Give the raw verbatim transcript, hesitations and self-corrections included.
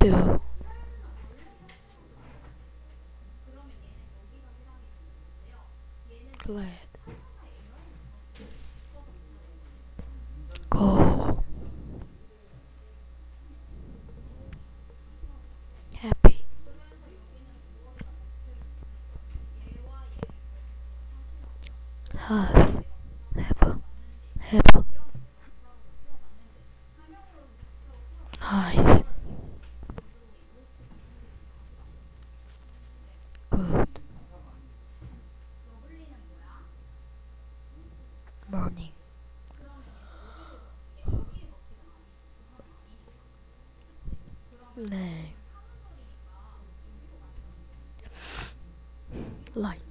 do. Glad. Go. Happy. Has. Have. Have. Nice. Good. Morning. Name. Light.